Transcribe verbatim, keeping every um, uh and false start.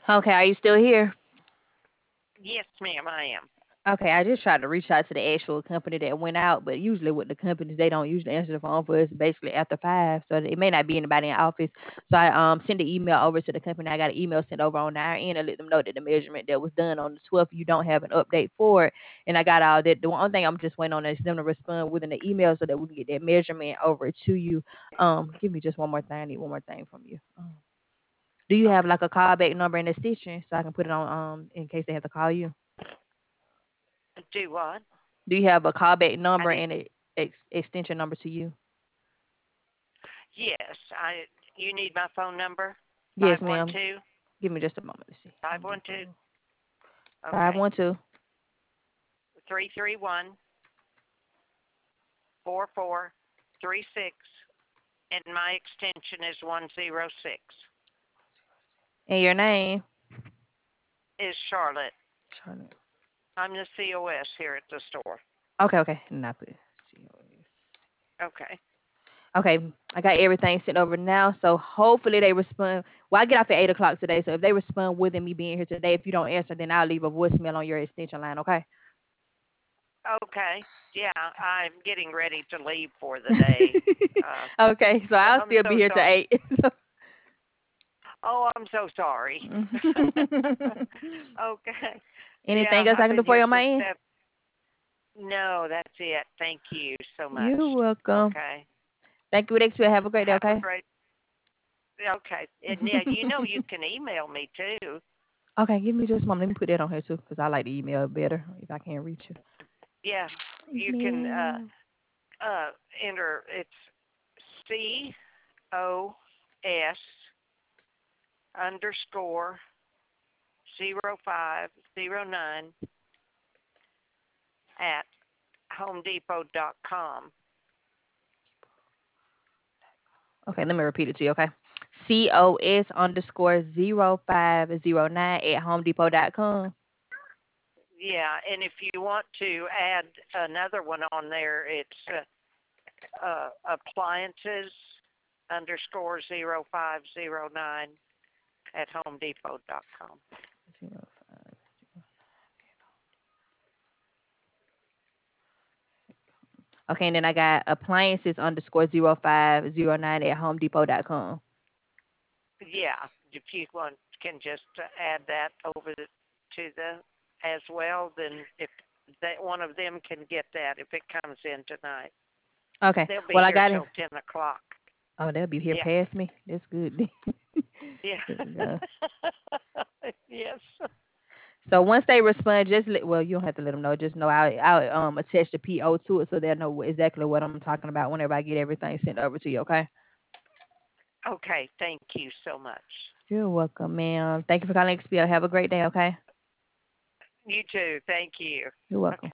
Okay, are you still here? Yes, ma'am, I am. Okay, I just tried to reach out to the actual company that went out, but usually with the companies, they don't usually answer the phone for us basically after five, so it may not be anybody in the office. So I um send the email over to the company. I got an email sent over on our end and let them know that the measurement that was done on the twelfth, you don't have an update for it, and I got all that. The one thing I'm just waiting on is them to respond within the email so that we can get that measurement over to you. Um, give me just one more thing. I need one more thing from you. Um, do you have Okay. like a callback number and extension so I can put it on um in case they have to call you? Do what? Do you have a callback I number did. and a ex- extension number to you? Yes, I. You need my phone number? Yes, Five one ma'am. two. Give me just a moment. Let's see. Five Home one two. Depot. Five Okay. one two. Three three one four four three six, and my extension is one zero six. And your name? Is Charlotte. Charlotte. I'm the C O S here at the store. Okay, okay. Not put C O S. Okay. Okay, I got everything sent over now. So hopefully they respond. Well, I get off at eight o'clock today. So if they respond within me being here today, if you don't answer, then I'll leave a voicemail on your extension line. Okay. Okay. Yeah, I'm getting ready to leave for the day. Uh, Okay, so I'll I'm still be so here till sorry. eight. Oh, I'm so sorry. Okay. Yeah, Anything else I I've can do been for here you on my since end? seven. No, that's it. Thank you so much. You're welcome. Okay. Thank you, Dexter. Have a great day. Have a Okay. great. Okay. And yeah, you know you can email me too. Okay, give me just a moment. Let me put that on here too, because I like to email better if I can't reach you. Yeah, you can uh Email. uh enter it's C O S underscore zero five zero nine at home depot dot com. Okay, let me repeat it to you, okay? C O S underscore zero five zero nine at home depot dot com. Yeah, and if you want to add another one on there, it's uh, uh, appliances underscore zero five zero nine at home depot dot com. Zero five. Okay, and then I got appliances underscore zero five zero nine at home depot dot com. Yeah, if you want, can just uh, add that over the, to the as well, then if that one of them can get that if it comes in tonight, Okay, they'll be well, I here got it. till ten o'clock. Oh, they'll be here Yeah, past me. That's good. yeah, There we go. yes. So once they respond, just let, well, you don't have to let them know. Just know I'll, I'll um attach the P O to it so they'll know exactly what I'm talking about whenever I get everything sent over to you. Okay. Okay, thank you so much. You're welcome, ma'am. Thank you for calling X P O. Have a great day. Okay. You too. Thank you. You're welcome. Okay.